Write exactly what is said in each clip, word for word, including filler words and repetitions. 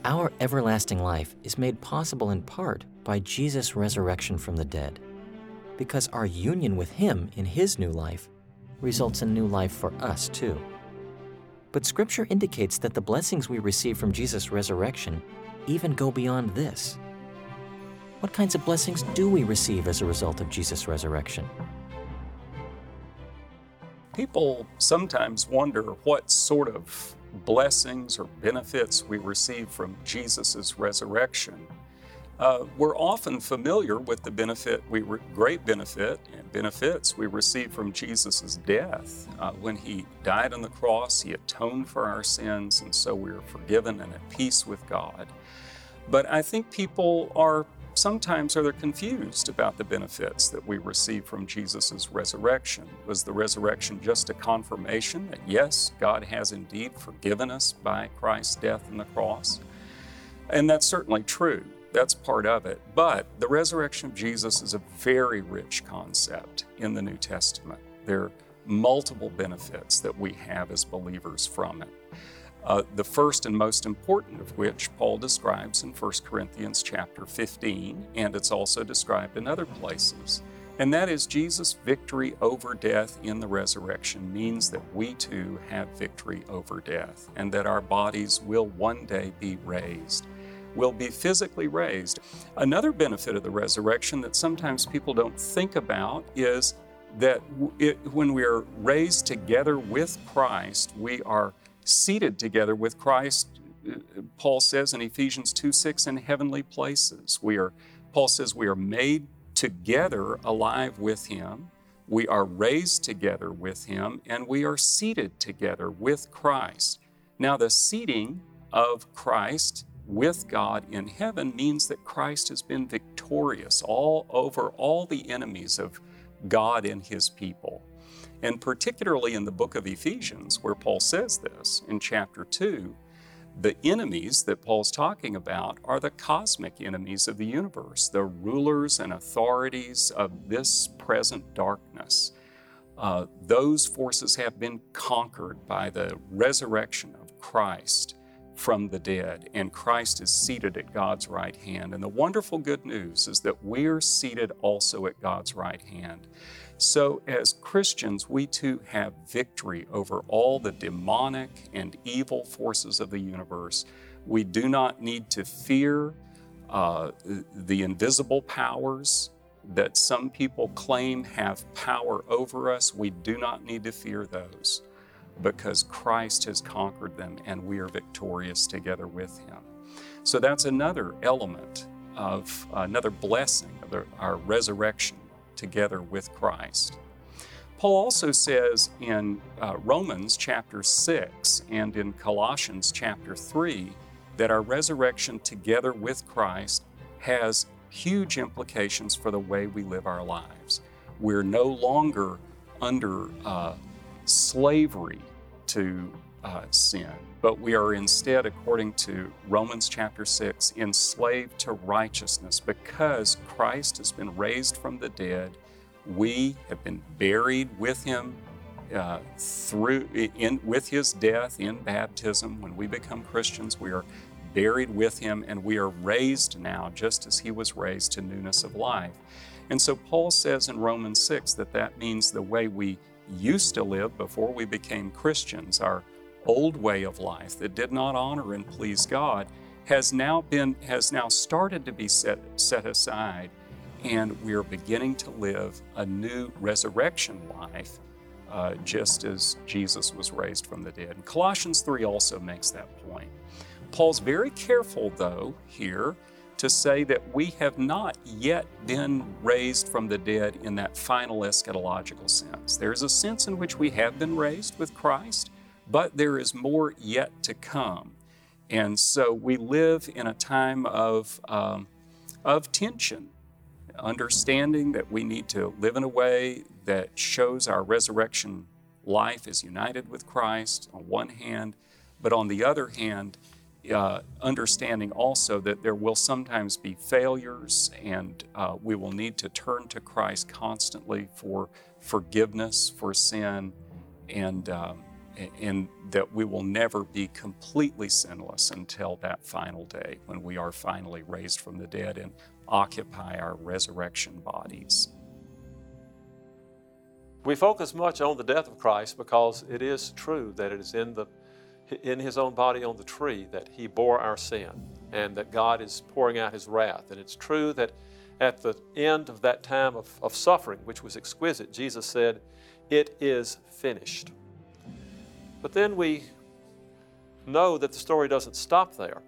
Our everlasting life is made possible in part by Jesus' resurrection from the dead, because our union with Him in His new life results in new life for us too. But Scripture indicates that the blessings we receive from Jesus' resurrection even go beyond this. What kinds of blessings do we receive as a result of Jesus' resurrection? People sometimes wonder what sort of blessings or benefits we receive from Jesus' resurrection. Uh, we're often familiar with the benefit, we re- great benefit and benefits we receive from Jesus' death. Uh, when He died on the cross, He atoned for our sins, and so we are forgiven and at peace with God. But I think people are sometimes are they confused about the benefits that we receive from Jesus' resurrection. Was the resurrection just a confirmation that yes, God has indeed forgiven us by Christ's death on the cross? And that's certainly true. That's part of it. But the resurrection of Jesus is a very rich concept in the New Testament. There are multiple benefits that we have as believers from it. Uh, the first and most important of which Paul describes in First Corinthians chapter fifteen, and it's also described in other places. And that is Jesus' victory over death in the resurrection means that we too have victory over death, and that our bodies will one day be raised, will be physically raised. Another benefit of the resurrection that sometimes people don't think about is that it, when we are raised together with Christ, we are seated together with Christ. Paul says in Ephesians two six, in heavenly places. We are, Paul says we are made together alive with Him. We are raised together with Him, and we are seated together with Christ. Now, the seating of Christ with God in heaven means that Christ has been victorious all over all the enemies of God and His people. And particularly in the book of Ephesians, where Paul says this in chapter two, the enemies that Paul's talking about are the cosmic enemies of the universe, the rulers and authorities of this present darkness. Uh, those forces have been conquered by the resurrection of Christ from the dead, and Christ is seated at God's right hand. And the wonderful good news is that we're seated also at God's right hand. So as Christians, we too have victory over all the demonic and evil forces of the universe. We do not need to fear uh, the invisible powers that some people claim have power over us. We do not need to fear those, because Christ has conquered them and we are victorious together with Him. So that's another element of uh, another blessing of the, our resurrection together with Christ. Paul also says in uh, Romans chapter six and in Colossians chapter three that our resurrection together with Christ has huge implications for the way we live our lives. We're no longer under uh, slavery to uh, sin, but we are instead, according to Romans chapter six, enslaved to righteousness. Because Christ has been raised from the dead, we have been buried with Him uh, through in with His death in baptism. When we become Christians, we are buried with Him, and we are raised now just as He was raised to newness of life. And so Paul says in Romans six that that means the way we used to live before we became Christians, our old way of life that did not honor and please God, has now been has now started to be set set aside, and we are beginning to live a new resurrection life, uh, just as Jesus was raised from the dead. And Colossians three also makes that point. Paul's very careful, though, here to say that we have not yet been raised from the dead in that final eschatological sense. There's a sense in which we have been raised with Christ, but there is more yet to come. And so we live in a time of, um, of tension, understanding that we need to live in a way that shows our resurrection life is united with Christ on one hand, but on the other hand, Uh, understanding also that there will sometimes be failures, and uh, we will need to turn to Christ constantly for forgiveness for sin, and um, and that we will never be completely sinless until that final day when we are finally raised from the dead and occupy our resurrection bodies. We focus much on the death of Christ because it is true that it is in the in His own body on the tree that He bore our sin and that God is pouring out His wrath. And it's true that at the end of that time of, of suffering, which was exquisite, Jesus said, "It is finished." But then we know that the story doesn't stop there.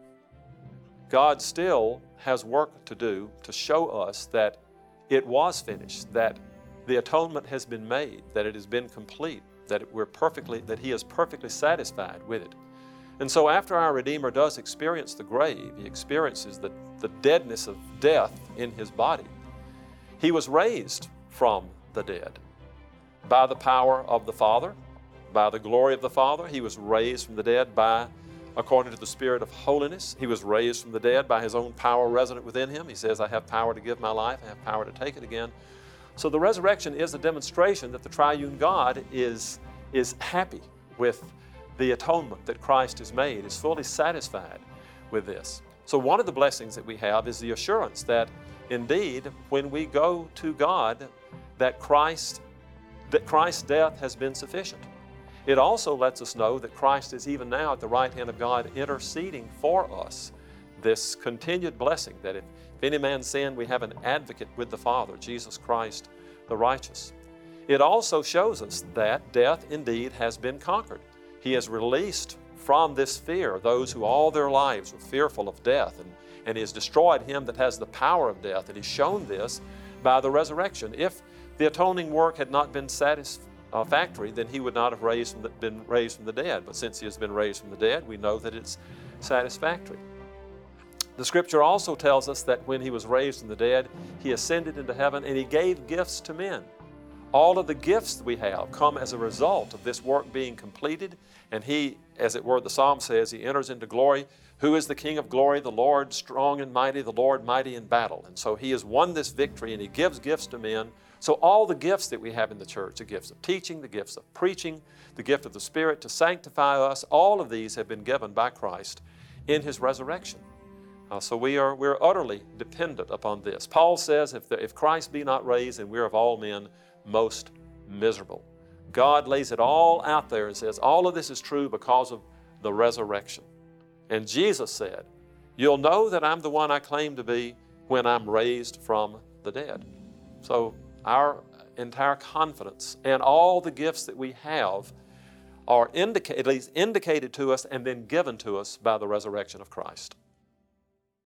God still has work to do to show us that it was finished, that the atonement has been made, that it has been complete, that we're perfectly, that He is perfectly satisfied with it. And so after our Redeemer does experience the grave, He experiences the, the deadness of death in His body, He was raised from the dead by the power of the Father, by the glory of the Father. He was raised from the dead by, according to the Spirit of holiness. He was raised from the dead by His own power resident within Him. He says, "I have power to give my life, I have power to take it again." So the resurrection is a demonstration that the triune God is, is happy with the atonement that Christ has made, is fully satisfied with this. So one of the blessings that we have is the assurance that indeed when we go to God, that Christ, that Christ's death has been sufficient. It also lets us know that Christ is even now at the right hand of God interceding for us. This continued blessing that if, if any man sin, we have an advocate with the Father, Jesus Christ the righteous. It also shows us that death indeed has been conquered. He has released from this fear those who all their lives were fearful of death, and, and He has destroyed him that has the power of death, and He's shown this by the resurrection. If the atoning work had not been satisfactory, then He would not have raised from the, been raised from the dead. But since He has been raised from the dead, we know that it's satisfactory. The Scripture also tells us that when He was raised from the dead, He ascended into heaven and He gave gifts to men. All of the gifts that we have come as a result of this work being completed, and He, as it were, the Psalm says, He enters into glory. Who is the King of glory? The Lord strong and mighty, the Lord mighty in battle. And so He has won this victory, and He gives gifts to men. So all the gifts that we have in the church, the gifts of teaching, the gifts of preaching, the gift of the Spirit to sanctify us, all of these have been given by Christ in His resurrection. Uh, so we are we're utterly dependent upon this. Paul says, if, the, if Christ be not raised, then we're of all men most miserable. God lays it all out there and says, all of this is true because of the resurrection. And Jesus said, "You'll know that I'm the one I claim to be when I'm raised from the dead." So our entire confidence and all the gifts that we have are indica- at least indicated to us and then given to us by the resurrection of Christ.